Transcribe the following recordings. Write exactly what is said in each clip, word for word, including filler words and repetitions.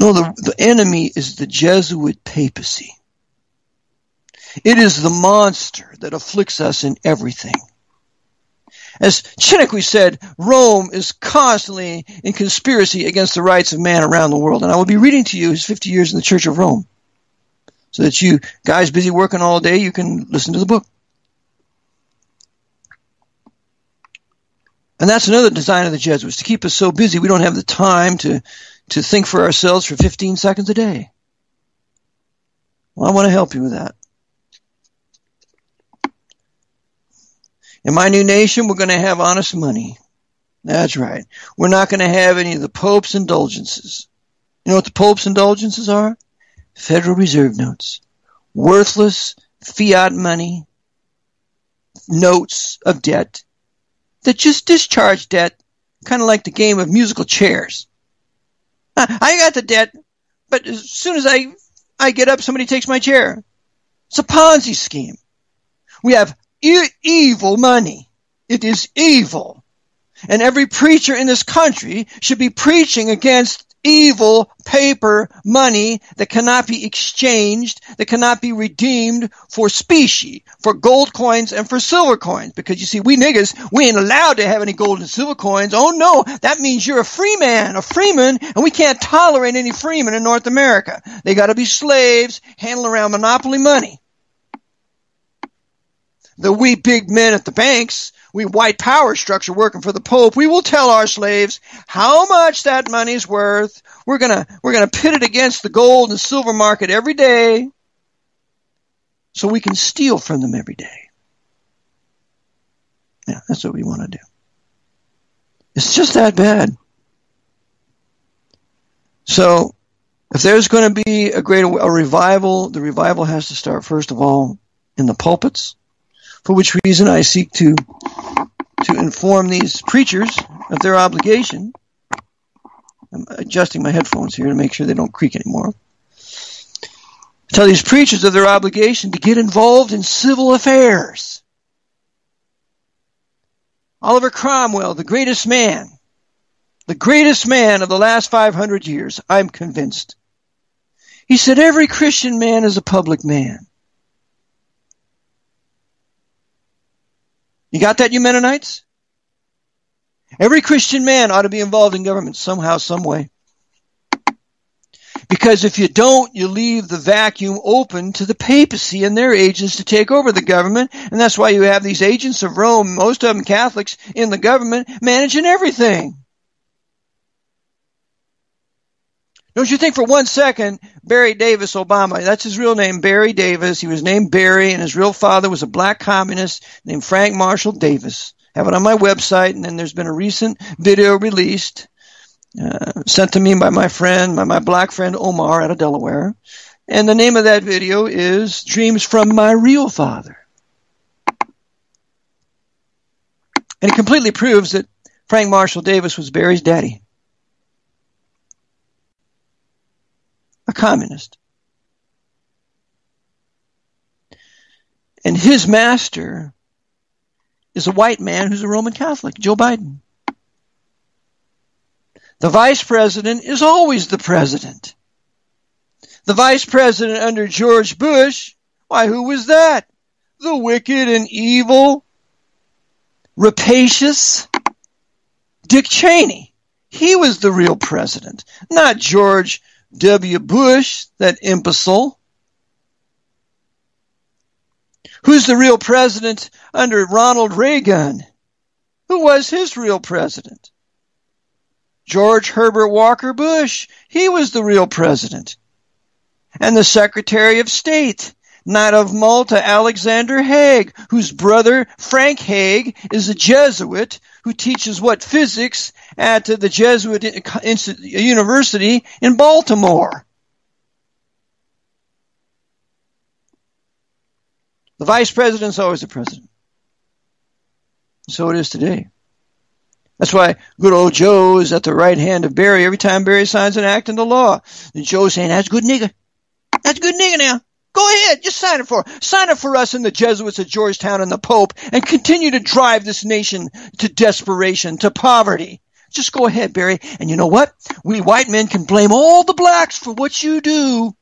No, the, the enemy is the Jesuit papacy. It is the monster that afflicts us in everything. As Chiniquy said, Rome is constantly in conspiracy against the rights of man around the world. And I will be reading to you his fifty years in the Church of Rome, so that you guys busy working all day, you can listen to the book. And that's another design of the Jesuits, to keep us so busy we don't have the time to, to think for ourselves for fifteen seconds a day. Well, I want to help you with that. In my new nation, we're going to have honest money. That's right. We're not going to have any of the Pope's indulgences. You know what the Pope's indulgences are? Federal Reserve notes. Worthless fiat money, notes of debt that just discharge debt, kind of like the game of musical chairs. I got the debt, but as soon as I, I get up, somebody takes my chair. It's a Ponzi scheme. We have E- evil money. It is evil. And every preacher in this country should be preaching against evil paper money that cannot be exchanged, that cannot be redeemed for specie, for gold coins and for silver coins. Because you see, we niggas, we ain't allowed to have any gold and silver coins. Oh no, that means you're a free man, a freeman, and we can't tolerate any freemen in North America. They gotta be slaves, handling around monopoly money. The we big men at the banks, we white power structure working for the Pope, we will tell our slaves how much that money's worth. We're gonna we're gonna pit it against the gold and silver market every day, so we can steal from them every day. Yeah, that's what we want to do. It's just that bad. So, if there's going to be a great a revival, the revival has to start first of all in the pulpits. For which reason I seek to to inform these preachers of their obligation. I'm adjusting my headphones here to make sure they don't creak anymore. Tell these preachers of their obligation to get involved in civil affairs. Oliver Cromwell, the greatest man, the greatest man of the last five hundred years, I'm convinced. He said every Christian man is a public man. You got that, you Mennonites? Every Christian man ought to be involved in government somehow, some way. Because if you don't, you leave the vacuum open to the papacy and their agents to take over the government. And that's why you have these agents of Rome, most of them Catholics, in the government, managing everything. Don't you think for one second, Barry Davis Obama, that's his real name, Barry Davis. He was named Barry, and his real father was a black communist named Frank Marshall Davis. I have it on my website, and then there's been a recent video released, uh, sent to me by my friend, by my black friend Omar out of Delaware. And the name of that video is Dreams from My Real Father. And it completely proves that Frank Marshall Davis was Barry's daddy. A communist. And his master is a white man who's a Roman Catholic, Joe Biden. The vice president is always the president. The vice president under George Bush, why, who was that? The wicked and evil, rapacious Dick Cheney. He was the real president, not George W. Bush, that imbecile. Who's the real president under Ronald Reagan? Who was his real president? George Herbert Walker Bush. He was the real president. And the Secretary of State, not of Malta, Alexander Haig, whose brother Frank Haig is a Jesuit who teaches what physics at the Jesuit University in Baltimore. The vice president's always the president. So it is today. That's why good old Joe is at the right hand of Barry every time Barry signs an act into law. And Joe's saying, that's good nigga. That's good nigga now. Go ahead, just sign it for sign it for us and the Jesuits at Georgetown and the Pope, and continue to drive this nation to desperation, to poverty, Just go ahead, Barry. And you know what? We white men can blame all the blacks for what you do.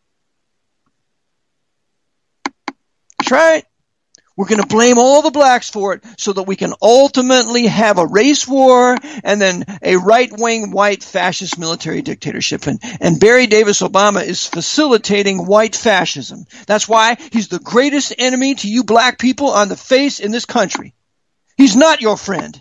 That's right. We're going to blame all the blacks for it so that we can ultimately have a race war and then a right-wing white fascist military dictatorship. And, and Barry Davis Obama is facilitating white fascism. That's why he's the greatest enemy to you black people on the face in this country. He's not your friend.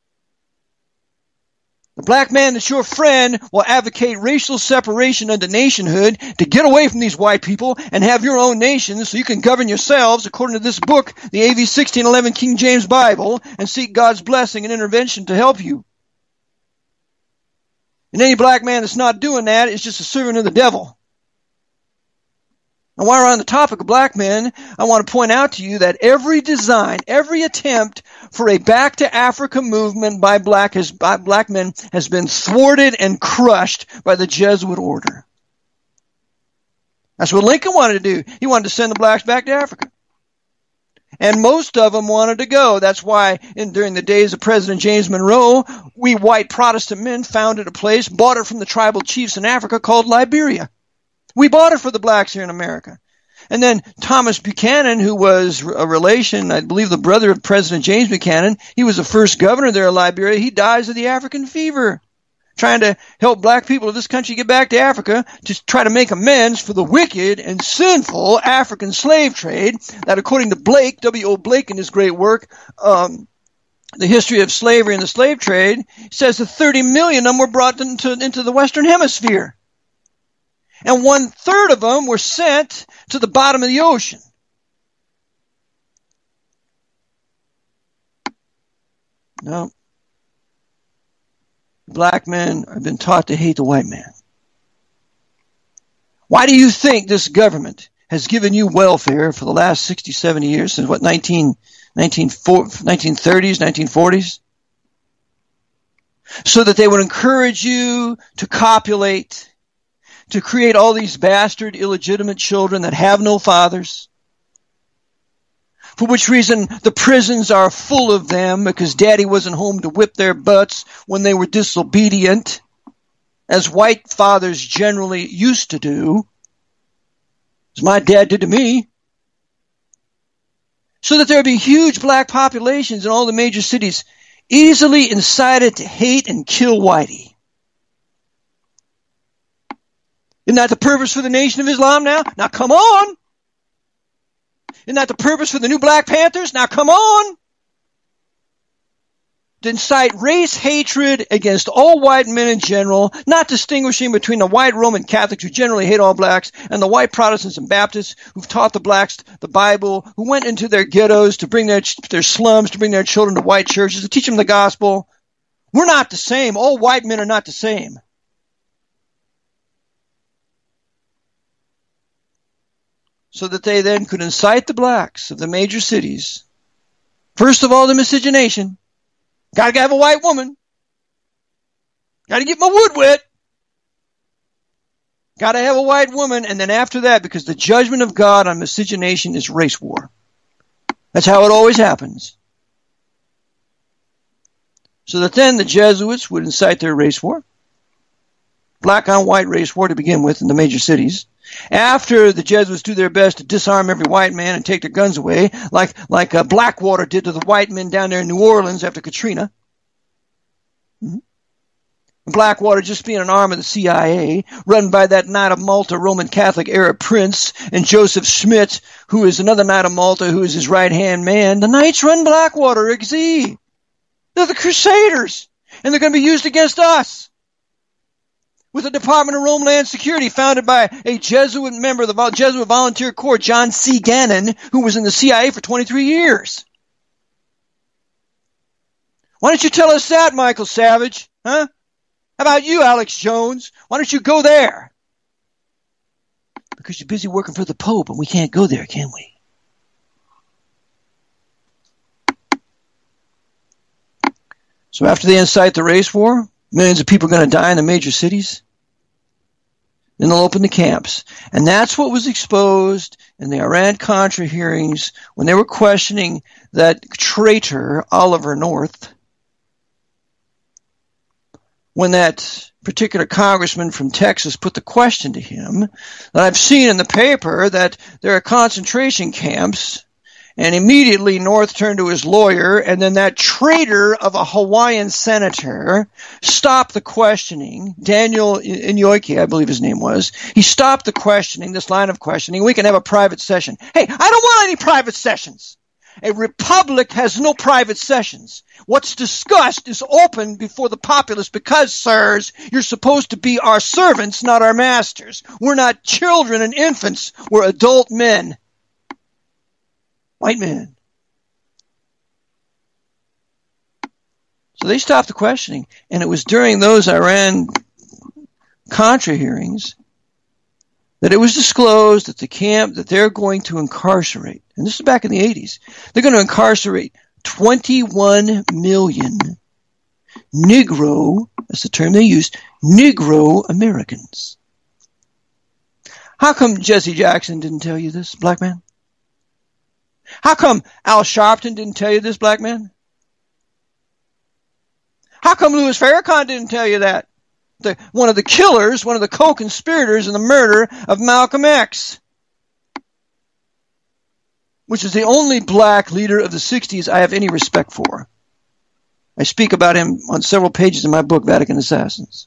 The black man that's your friend will advocate racial separation under nationhood to get away from these white people and have your own nations so you can govern yourselves according to this book, the A V sixteen eleven King James Bible, and seek God's blessing and intervention to help you. And any black man that's not doing that is just a servant of the devil. And while we're on the topic of black men, I want to point out to you that every design, every attempt for a back to Africa movement by black, has, by black men has been thwarted and crushed by the Jesuit order. That's what Lincoln wanted to do. He wanted to send the blacks back to Africa. And most of them wanted to go. That's why in, during the days of President James Monroe, we white Protestant men founded a place, bought it from the tribal chiefs in Africa called Liberia. We bought it for the blacks here in America. And then Thomas Buchanan, who was a relation, I believe the brother of President James Buchanan, he was the first governor there of Liberia. He dies of the African fever, trying to help black people of this country get back to Africa to try to make amends for the wicked and sinful African slave trade that, according to Blake, W O Blake in his great work, um, The History of Slavery and the Slave Trade, says that thirty million of them were brought into, into the Western Hemisphere. And one third of them were sent to the bottom of the ocean. No. Black men have been taught to hate the white man. Why do you think this government has given you welfare for the last sixty, seventy years, since what, nineteen, nineteen thirties, nineteen forties? So that they would encourage you to copulate, to create all these bastard, illegitimate children that have no fathers. For which reason the prisons are full of them because daddy wasn't home to whip their butts when they were disobedient, as white fathers generally used to do, as my dad did to me. So that there would be huge black populations in all the major cities, easily incited to hate and kill whitey. Isn't that the purpose for the Nation of Islam now? Now come on! Isn't that the purpose for the new Black Panthers? Now come on! To incite race hatred against all white men in general, not distinguishing between the white Roman Catholics who generally hate all blacks and the white Protestants and Baptists who've taught the blacks the Bible, who went into their ghettos to bring their, their slums, to bring their children to white churches, to teach them the gospel. We're not the same. All white men are not the same. So that they then could incite the blacks of the major cities. First of all, the miscegenation. Got to have a white woman. Got to get my wood wet. Got to have a white woman. And then after that, because the judgment of God on miscegenation is race war. That's how it always happens. So that then the Jesuits would incite their race war. Black on white race war to begin with in the major cities. After the Jesuits do their best to disarm every white man and take their guns away, like like uh, Blackwater did to the white men down there in New Orleans after Katrina. Mm-hmm. Blackwater just being an arm of the C I A, run by that Knight of Malta Roman Catholic Arab prince, and Joseph Schmidt, who is another Knight of Malta, who is his right-hand man. The Knights run Blackwater, X Z. They're the Crusaders, and they're going to be used against us. With the Department of Homeland Security, founded by a Jesuit member of the Jesuit Volunteer Corps, John C. Gannon, who was in the C I A for twenty-three years. Why don't you tell us that, Michael Savage? Huh? How about you, Alex Jones? Why don't you go there? Because you're busy working for the Pope, and we can't go there, can we? So after they incite the race war, millions of people are going to die in the major cities. Then they'll open the camps. And that's what was exposed in the Iran-Contra hearings when they were questioning that traitor, Oliver North. when that particular congressman from Texas put the question to him that I've seen in the paper that there are concentration camps, and immediately North turned to his lawyer, and then that traitor of a Hawaiian senator stopped the questioning. Daniel Inouye, I believe his name was. He stopped the questioning, this line of questioning. We can have a private session. Hey, I don't want any private sessions. A republic has no private sessions. What's discussed is open before the populace because, sirs, you're supposed to be our servants, not our masters. We're not children and infants. We're adult men. White men. So they stopped the questioning, and it was during those Iran-Contra hearings that it was disclosed that the camp that they're going to incarcerate, and this is back in the eighties, they're going to incarcerate twenty-one million Negro, that's the term they used, Negro Americans. How come Jesse Jackson didn't tell you this, black man? How come Al Sharpton didn't tell you this, black man? How come Louis Farrakhan didn't tell you that? The, one of the killers, one of the co-conspirators in the murder of Malcolm X, which is the only black leader of the sixties I have any respect for. I speak about him on several pages in my book, Vatican Assassins.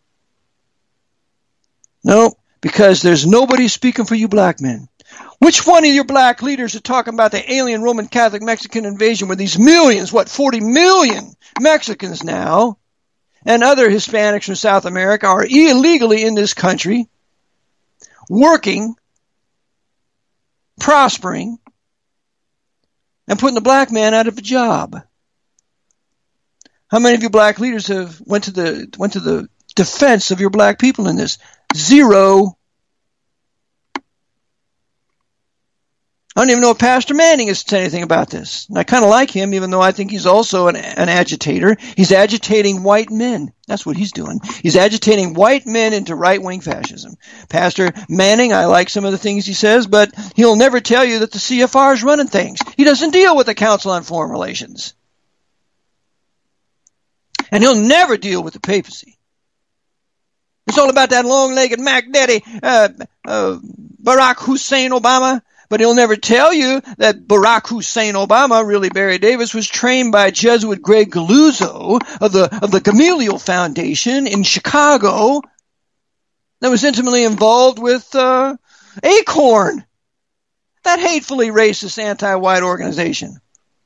No, because there's nobody speaking for you black men. Which one of your black leaders are talking about the alien Roman Catholic Mexican invasion where these millions, what, forty million Mexicans now, and other Hispanics from South America are illegally in this country, working, prospering, and putting the black man out of a job? How many of you black leaders have went to the went to the defense of your black people in this? Zero. I don't even know if Pastor Manning has said anything about this. And I kind of like him, even though I think he's also an, an agitator. He's agitating white men. That's what he's doing. He's agitating white men into right-wing fascism. Pastor Manning, I like some of the things he says, but he'll never tell you that the C F R is running things. He doesn't deal with the Council on Foreign Relations. And he'll never deal with the papacy. It's all about that long-legged Mac Daddy, uh, uh, Barack Hussein Obama. But he'll never tell you that Barack Hussein Obama, really Barry Davis, was trained by Jesuit Greg Galuzzo of the of the Gamaliel Foundation in Chicago that was intimately involved with uh, ACORN, that hatefully racist anti-white organization.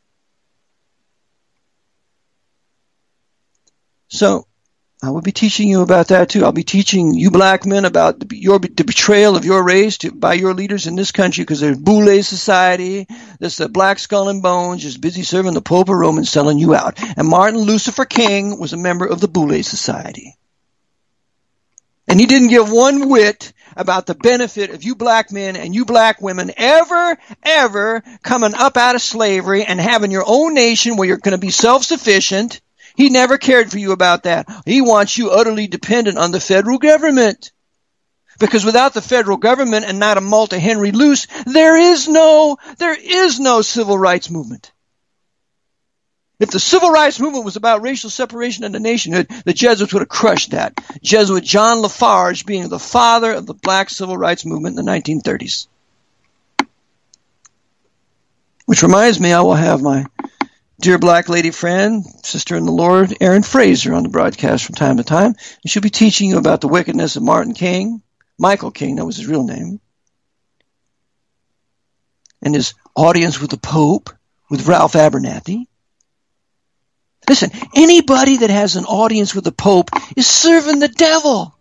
So I will be teaching you about that too. I'll be teaching you black men about the, your, the betrayal of your race to, by your leaders in this country, because there's Boule Society, there's the Black Skull and Bones, just busy serving the Pope of Rome and selling you out. And Martin Lucifer King was a member of the Boule Society. And he didn't give one whit about the benefit of you black men and you black women ever, ever coming up out of slavery and having your own nation where you're going to be self-sufficient. He never cared for you about that. He wants you utterly dependent on the federal government. Because without the federal government and not a Malta Henry Luce, there is no, there is no civil rights movement. If the civil rights movement was about racial separation of the nationhood, the Jesuits would have crushed that. Jesuit John Lafarge being the father of the black civil rights movement in the nineteen thirties. Which reminds me, I will have my dear black lady friend, sister in the Lord, Erin Fraser, on the broadcast from time to time. And she'll be teaching you about the wickedness of Martin King, Michael King, that was his real name, and his audience with the Pope, with Ralph Abernathy. Listen, anybody that has an audience with the Pope is serving the devil.